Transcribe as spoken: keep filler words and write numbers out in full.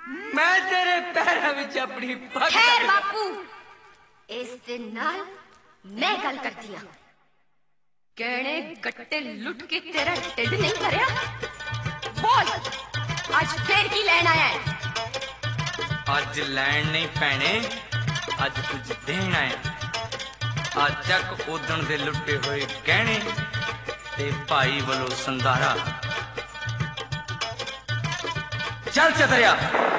मैं तेरे पैरों विच अपनी पग खैर बापू, इस दिन नाल मैं गल करती हां। कहने गट्टे लुट के तेरा ढिड नहीं भरिया? बोल, आज फिर की लैन आया है? अज लैन नहीं पैने, अज कुछ देन आया। अज तक उदण दे लुटे हुए गहने ते भाई वालों संधारा। चल चतरिया।